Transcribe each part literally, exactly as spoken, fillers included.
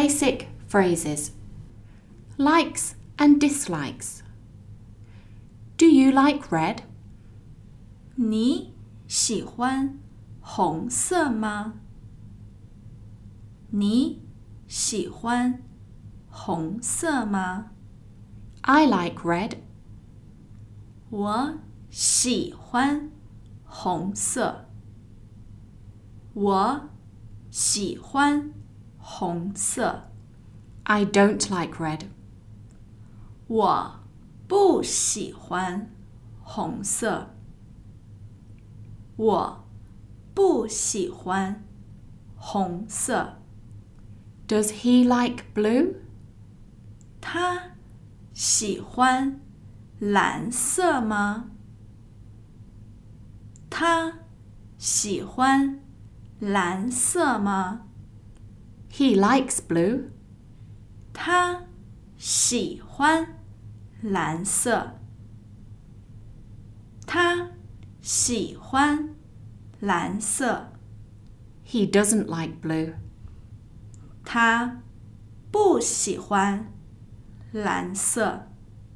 basic phrases. Likes and dislikes. Do you like red? 你喜欢红色吗？你喜欢红色吗？ I like red. 我喜欢红色。我喜欢红色。 I don't like red. 我不喜欢红色。我不喜欢红色。 Does he like blue? 他喜欢蓝色吗？他喜欢蓝色吗？ He likes blue. 他喜欢蓝色。他喜欢蓝色。 He doesn't like blue. 他不喜欢蓝色。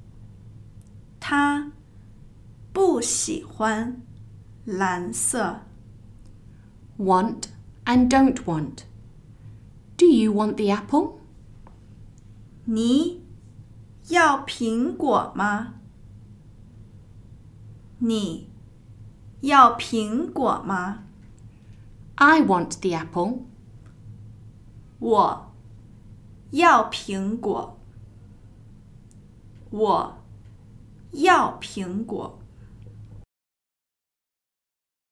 他不喜欢蓝色。 Want and don't want. Do you want the apple? 你要苹果吗？你要苹果吗？ I want the apple. 我要苹果。我要苹果。